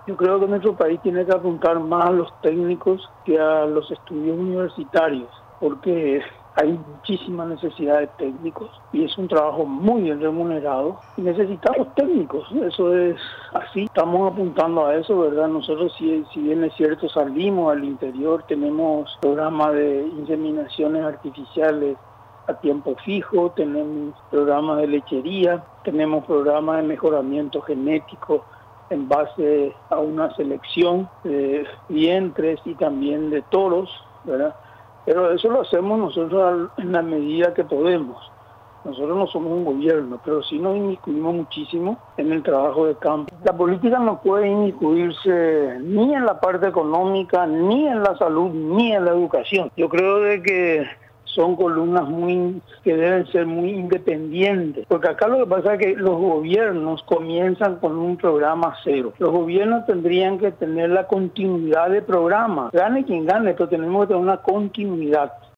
Yo creo que nuestro país tiene que apuntar más a los técnicos que a los estudios universitarios, porque hay muchísima necesidad de técnicos y es un trabajo muy bien remunerado y necesitamos técnicos, eso es así, estamos apuntando a eso, ¿verdad? Nosotros si bien es cierto salimos al interior, tenemos programas de inseminaciones artificiales a tiempo fijo, tenemos programas de lechería, tenemos programas de mejoramiento genético en base a una selección de vientres y también de toros, ¿verdad? Pero eso lo hacemos nosotros en la medida que podemos. Nosotros no somos un gobierno, pero sí nos inmiscuimos muchísimo en el trabajo de campo. La política no puede inmiscuirse ni en la parte económica, ni en la salud, ni en la educación. Yo creo de que son columnas que deben ser muy independientes, porque acá lo que pasa es que los gobiernos comienzan con un programa cero. Los gobiernos tendrían que tener la continuidad de programa, gane quien gane, pero tenemos que tener una continuidad.